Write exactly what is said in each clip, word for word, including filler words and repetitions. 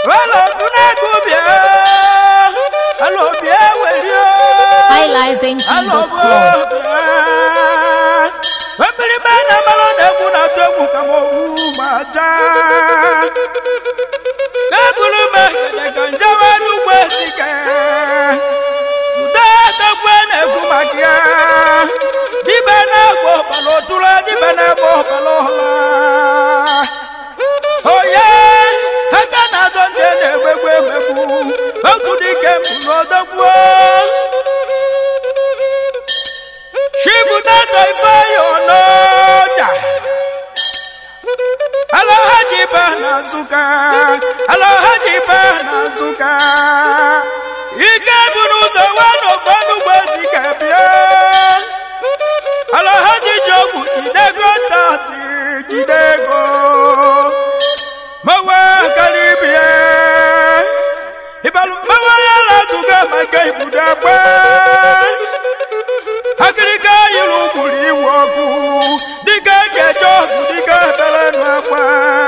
highlife dot com. Oh yeah, I got nothing to do. How could they get to know the world? She would not die fire no. Hello, Haji Banazuka. Hello, Haji Banazuka. He gave us a one of our Basicapia. Hello, Haji Jobu, did go thirty, did go. Mawa Caribbean. Ibalu Mawa Lazuka, my gay Budapa. Hakrika, you look, you walk. Diga get off, Diga Belanapa.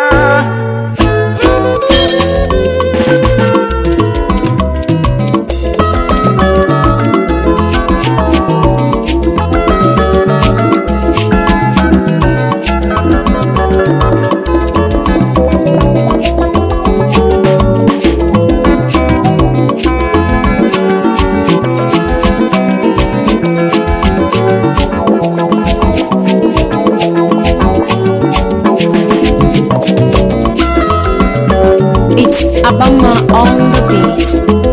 It's Abama on the beat.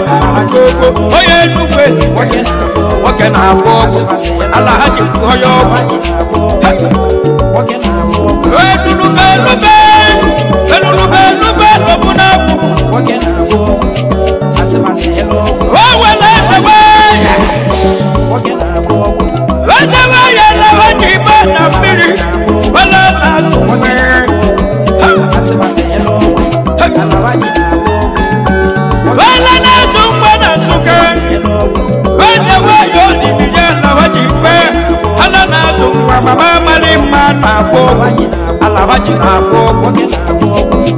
Ogo onye nnukwu ezi nwoke na-agba ọgwụ ala ha ji onye ọgwụ enulube enube enulube enube lọbụ na-abụ o were eze wee eze wee ya na ha ji ibe na mmiri wele na-azụ wele na-azụ mgbe na nsụke eze wee ya olibiri na ha ji ibe ala na-azụ mgbe mama mali mma na-agba ọgwụ ala ha ji na-agba ọgwụ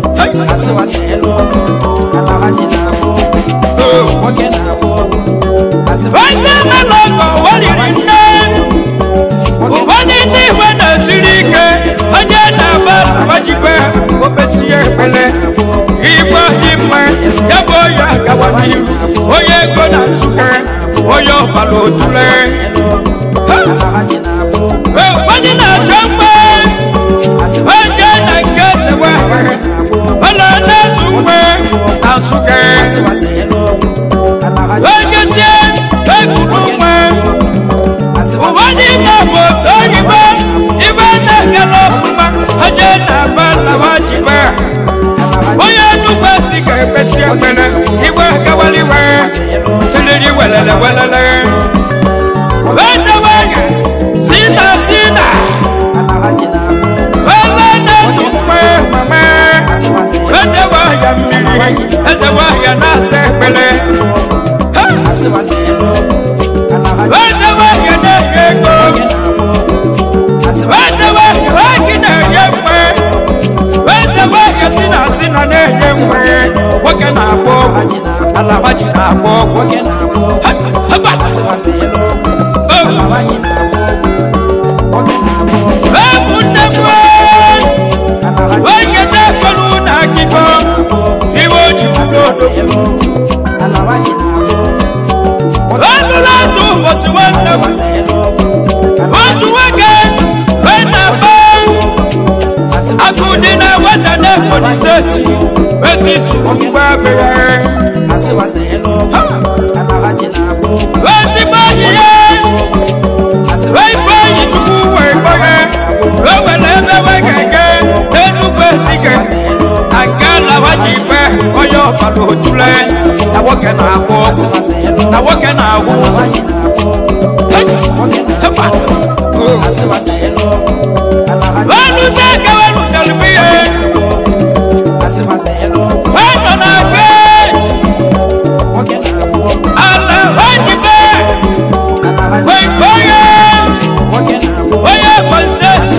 onye melọgọ wariri nne ụfọdụ ndị igwe na-esiri ike onye na-agba abajibe obesie ekpele igwe dị mma ya bụ onye agawa n'iru onye ego na nsụke onye ọbara otule ụfọdụ na-achọ mgbe onye na nke sewe ọla na-ezu mgbe na nsụke ogezie egwuru nwe ụfọdụ ime bụ oyibo ibe na-ekele ọfụma onye na-agba lawa jibe onye nnukwu esi ga-ekpesi ekpere igwe gawaliwe siriri welele welele eze nwanyị si na si na wele na-ezu mgbe mame eze nwanyị mmiri eze nwanyị na-asa ekpere eze nwanyị na-enye ego eze nwanyị nwanyị na-enye mgbe eze nwanyị si na si na na-enye mgbe nwoke na-agba ọgwụ ala ha ji na-agba ọgwụ ebu nne m onye na-ekolu na akịkọ iwe oji usodo ọnụrụ atụ ụbọchị nwanne m otu nwoke wee na-agba akụ dị na nwata n'Ebonyi steeti ezi izu ugbo abịa ezigbo ahịhịa wee ife enyi chukwu wee gbaghe wee were ebe wee ga-ege n'enugwu ezike na nke alawa ji ikpe onye ọbara otule na nwoke na-agwụ na nwoke na-agwụ weluzie eke welutelebe ihe wee nọ na gbe ala wee jibe wee ikpe onye onye Ebonyi steeti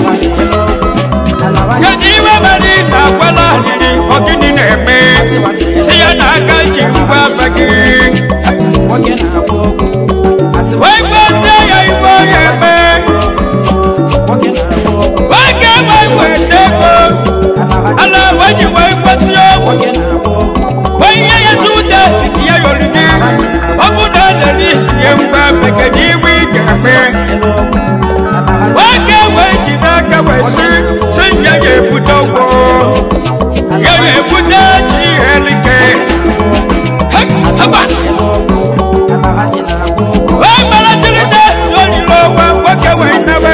kedu iwe mere na-agwala ahịrị ọgịnị na-eme si ya na aka ji ngwa afa gị wee gbazie ya ibe onye eme nwoke wee weta ego ala wee ji wee gbasi ọgwụ wee ihe ya tụda siki ya yọrọ gị ọ bụ na elere isi ya ngwa afa kedu iwe ị ga-eme nwoke wee ji n'aka wee si si ya ga-ebute ọgwụ ya ga-ebute ji ihe like wee mara jiri na-esi olile ọgwa nwoke wee nebe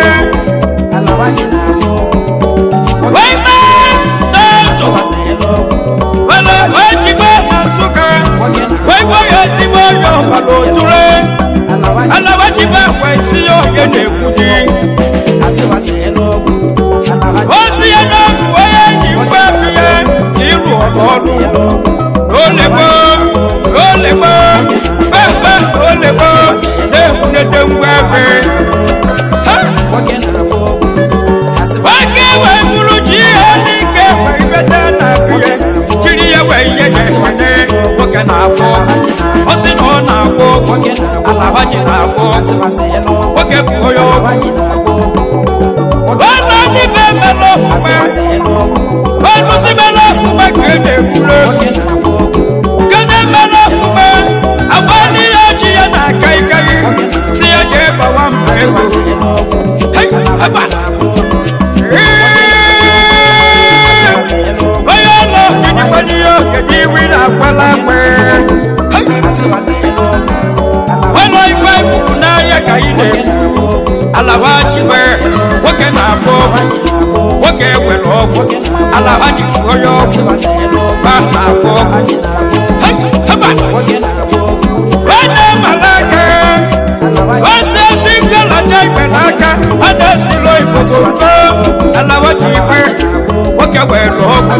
wee mee n'azụ wele wee jigbe na Nsụka wee gwe ya ezigbo onye ọbara otule ala wee jigbe wee si ya onye na-ekwu gị osi ya n'ọgwụ onye ji mgbe efi ya iru ọrụ olebo olebo mgbe olebo na-ekwunete mgbe efi nwoke wee bụrụ ji ihe n'ike wee ibesa na abịa jiri ya wee ihe na-ekwene nwoke na-agwọ ọ sị na ọ na-agwọ ala ha ji na-agwọ nwoke bụ onye ọgwụ ọnụ ndị be mele ofufe ọnụ si mele ofufe ka e na-ekwuru efu kede mele ofufe agba n'ihe ji ya na aka ikaghị si ya jee gbawa mba ego onye ụlọ gịnịkwa n'ihe okenye iwi na-akwala mgbe alawajiwe nwoke na-agba ọgwụ nwoke were ọgwụ alawaji onye ọgwụ ba na-agba ọgwụ onye malaka osisi mbịalaja igbe n'aka a na-esilo igbo soso alawajiwe nwoke were ọgwụ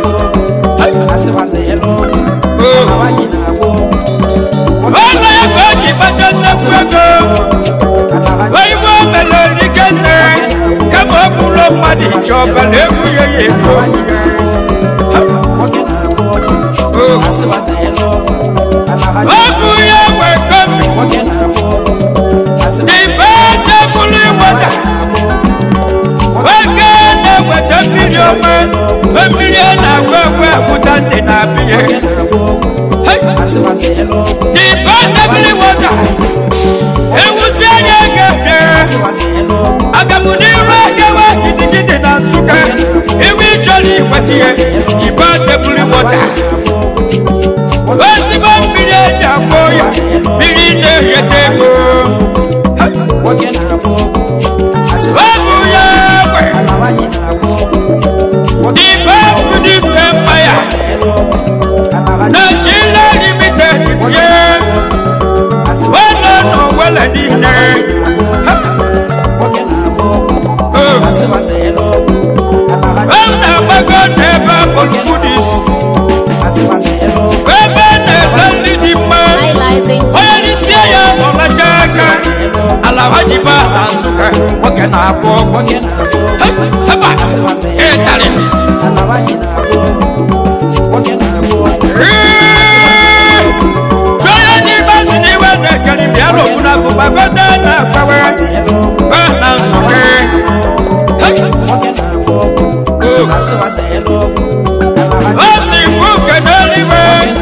ọnụ ego ji gbata nnekwu ego oyibo mere rikene kama ọ bụrụ mmadụ ije ọbara egwughị ya ego ọ bụ ya nwe komi ibe tebụlụ nweta nwoke na-eweta mmiri ọma mmiri a na-agwa agwa agwụta ndị na-abịa ibe tebụlụ nweta ewusi anya ga-ede agamu n'iru agawa gidigidi na ntụka iwe ịchọrọ ikwesị ya ibe tebụlụ nweta ozigbo mmiri eji akwụ ya mmiri na-egheta ego ọ bụ ya gwe ibe fudise mmanya Nigeria limited ye wena n'owele niile ọ na-agbago n'ebe bụ fudis ebe na-ebe ndị dị mma onye n'isi ya ọlacha aka alawajiba na Nsụka nwoke na-abụ ọgwụ eba ịtarị onye n'ime si n'iwe na-ekeri bịa n'okwu na abụba gote na-akpawe na Nsụka o si kwu nke n'eluigwe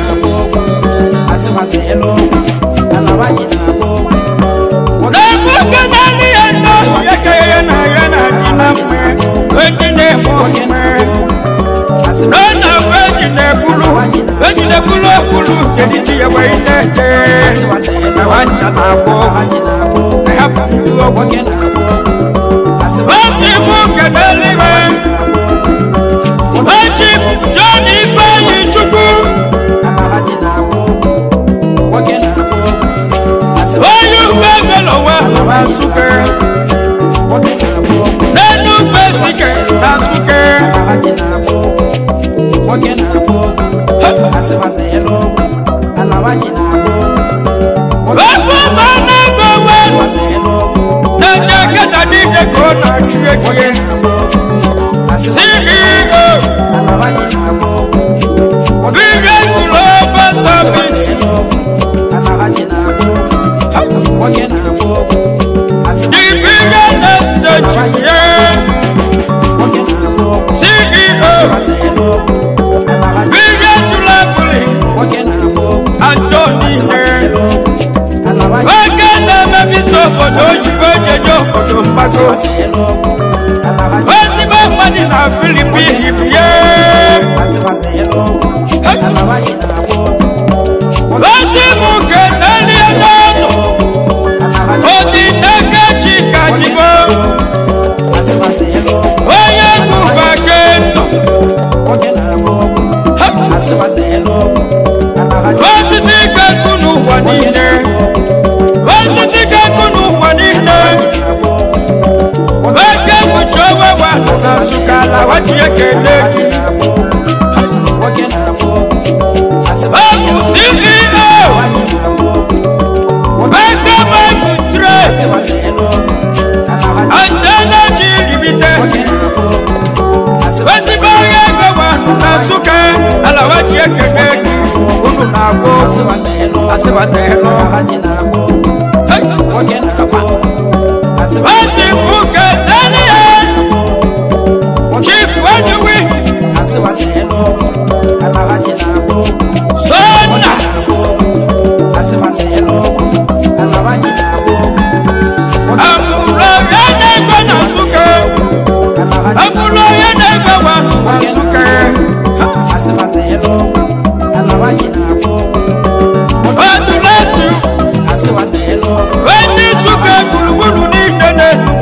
na-ekwu nke n'elu ya n'ọbụ ya ka ya na ya na-adị na mgbe eji na-eme omume na ọ na-abụ eji na-egburu eji na-egburu egburu kedidi ya wee na-eje na nwancha na-agba ọgwụ na ya bụ ndị ọgwụ o si kwu nke n'eluigwe Chief John Ifeanyi Chukwu onye ugbe emelowa na Nsụka n'elu ugbe Ezike na Nsụka ebe ma na-ego we na-eje keta n'ije ka ọ na-achụ ekie C E O Vivian Global Services the Vivian Estate C E O Vivian Tulafuli Anthony oke na-emebi so obodo oyibo ejeje obodo mgbago ozigbo mmadụ na Filipin bie ozigbo nke n'elu n'ọnụ odi n'aka Chika Jibo onye gụba kendo osisi kakụ n'ụwa niile osisi kakụ n'ụwa niile oke mụchi owe wa na Nsụka alawaji ekele gị ọ bụ C E O Beka Bible Trade and Energy Limited ezigbo onye ego wa na Nsụka alawaji ekele gị unu na-agwụ asịwasịlụ Asi buke Daniel Chief Wajiwi Sona Amuro yana kwa Nsụka Amuro yana kwa Nsụka Adulasu Wendi Nsụka gburugburu niile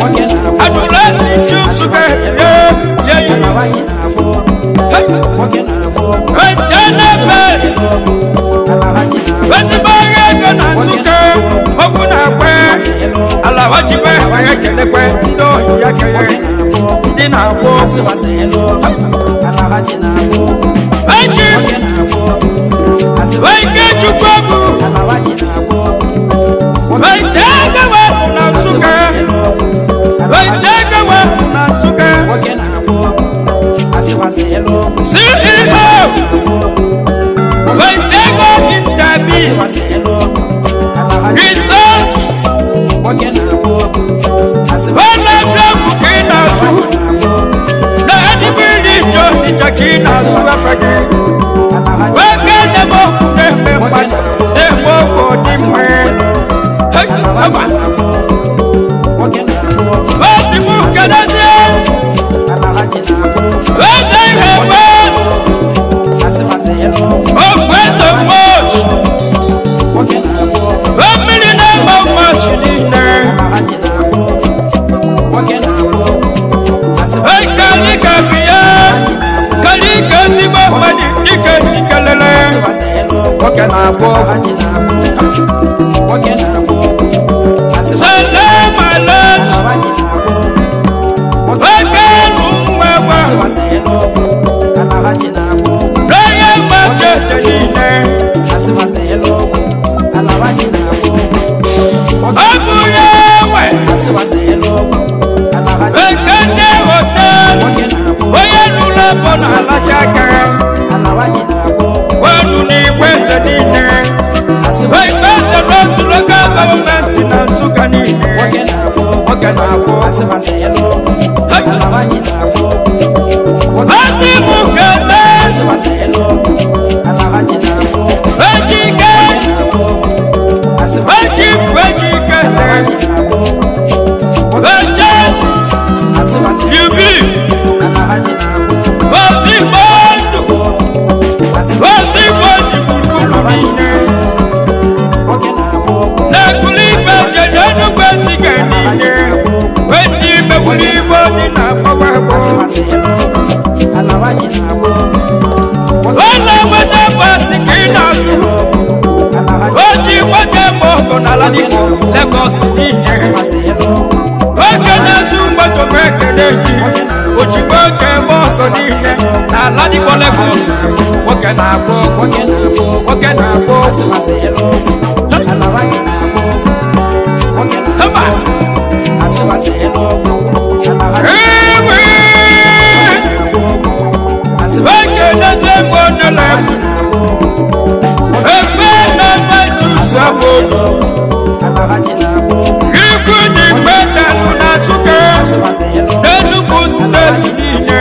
emekwe ndị ohi ya kere ndị na-agwọ eji ike chukwu bụ ite egewe na nsụka ite egewe na nsụka C E O ite ego intabi resources wala shabu kina su na adibiri jo nita kina su afage wake nemo kuneme mpata nemo kodime hey haba wasi mukadaze wasi heba ofeso mosh wamili nema mashidine hey kalika biya kalika siba mani ike nikelele woke na abo salam alash woke numwewa raya macheche nine abu yewe ekese hotel oye nula bona alachake wanu ni kweze nine ekese not local government na Nsukka nine woke na abo asimu kebe ejike ejifu ejike ejes yubi ozigbo ndụ ozigbo jiburu nine n'ekuli ife jeje nnukwu ezike nine wendi mewuli igbo dị na akpọgbagbo wala wete basi kina su oji wete moko na ladiko Lagos nine oke na su mbato mekele ji oji wete moko nine na ladiko Lagos woke na abo woke na abo hama ewe weke na se mbono la efe na fetu sabolo iku di peta na Nsukka n'Enugu steeti niile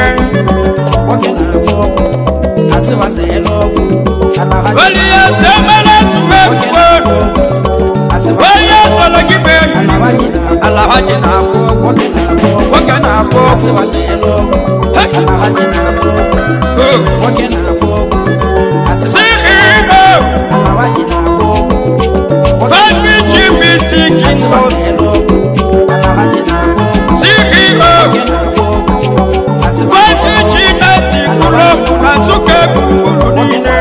wali ya semana tuwe kwonu wali ya salagibe alahaji na abo woke na abo C E O five G B C Kinos C E O five G ninety Kuro na Nsukka Kuru nine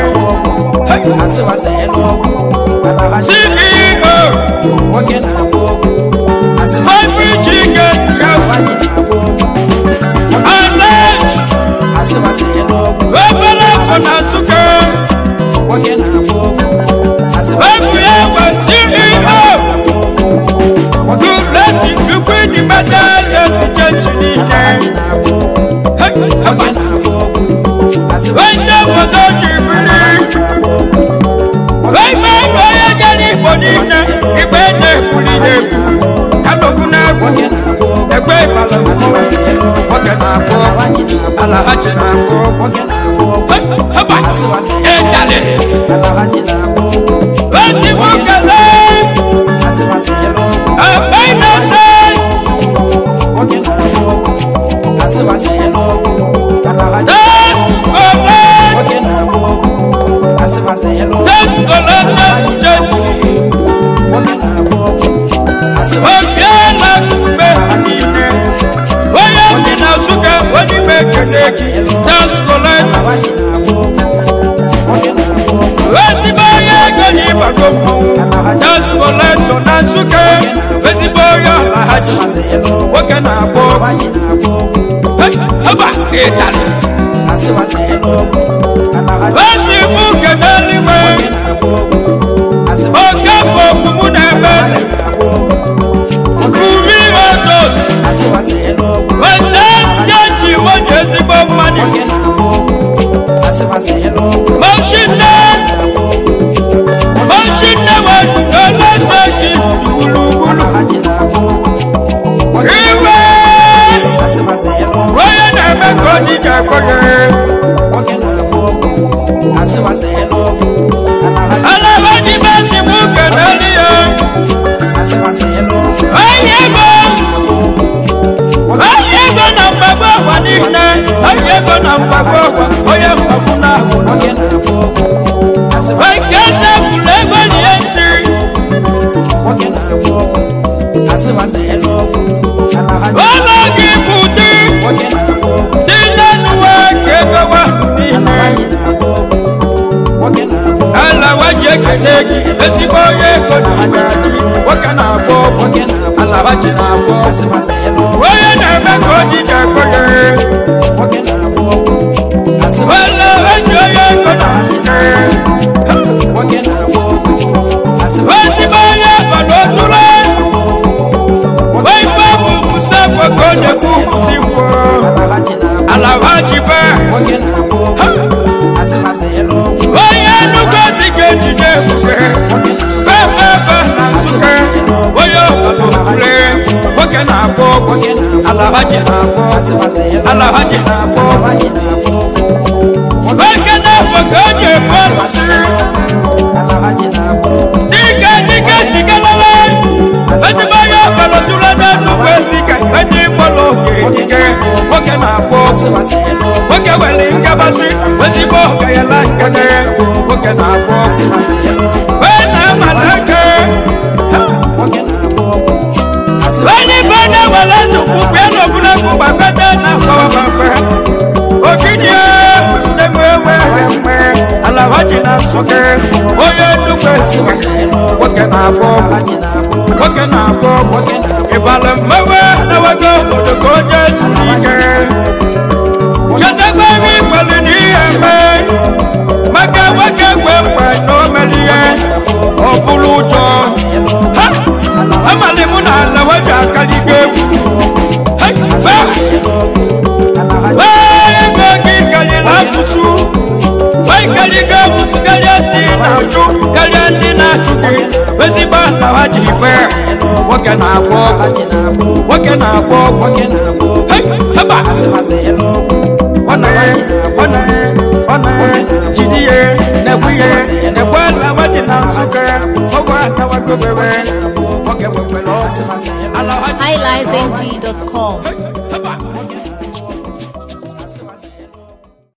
C E O five G Gas Gas Alej webele for na Nsukka webu yewe C E O duleti yukwi di mese yesi chenji nine wende wodo jibiri weme roye gani bonine ibene kuli nebu kalofu nebu ekwe ibalamu woke na abo alahaji na abo haba ejale wasi mukele abaina sait das kole das kole das jeji obiala kumbe nine oye di na Nsukka wani mekeleki das kole wesibo ye gani bagomo das kole to na Nsukka wesibo yo la alahaji nwoke na-agba ọgwụ haba ịtara osi mụ nke n'eluigwe oke afọ omumu na-eme Kumi Otos Wendes Keji Wonye ezigbo mmadụ Moshinne Moshinne Wendelese gị gburugburu Iwe onye na-eme ka ojiji akpọghị alabaji mesi mụ keneli ya onye ego onye ego na mgbagbo ọgwa niile onye ego na mgbagbo ọgwa onye mgbagbo na-ahụ nke ese fụrụ ego na ihe nsiri ụlọ gị bụ dị dị n'enuwe ka ego wahụ niile alawaji ekele gị ezigbo onye ego na mgbagbo nwoke na-agba ọgwụ alabaji na-agba ọgwụ onye na-eme ka ojiji akpọghị wele eji onye ego na ezigbo onye ego na otule ife bụ kwụsị afọ ka ọ na-ekwu kwụsị ngwo alabaji be onye nnukwu ezi ka ejide ebuke bebebe na nsuke onye obodo kwule nwoke na-agba ọgwụ alabaji na-agba alabaji na-agba nwoke na-afọ ka o ji ebu ọlụsị dike dike dike lele ezigbo onye ọbara tụrụ na nnukwu ezi ka ndị mkpọrọ oge dike nwoke na-agba nwoke were nkabasị ezigbo ọga ya la nkete nwoke na-agba wee na-amata aka onye ibe onye were nnukwu bịa n'ogologo gbakọta na akpọwabakwe ogidie na-enwe enwe alabaji na nsụke onye nnukwu ezi nwoke na-agba nwoke na-agba ịbala mmewe na-ewego obodo ka onye zuru ike chetakwa ebe ikweli n'ihe eme maka nwoke gwe mgbe na o mere ihe ọ bụrụ ụjọ ha amali mụ na alawaji akaligo egwu ego gị karịrị asụsụ kaligo asụsụ karịa ndị na-achụ karịa ndị na-achụ gị ezigbo alawaji igwe nwoke na-agba ọgwụ nwoke na-agba ọgwụ haba ọ na-e ọ na-e ọ na-e jide ihe na-egbu ihe na-egbu alawaji na nsụke ọgwụ atawago bebe nwoke nwekwere ọgwụ high life n g dot com